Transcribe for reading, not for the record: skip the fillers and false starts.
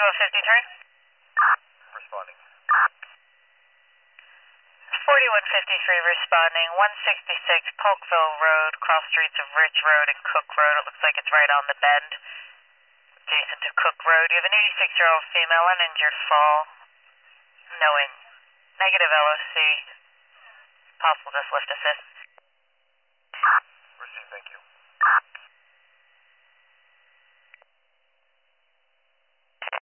4153. Responding. 4153 responding. 166 Polkville Road, cross streets of Rich Road and Cook Road. It looks like it's right on the bend, adjacent to Cook Road. You have an 86-year-old female, uninjured fall. Negative LOC. Possible just lift assist.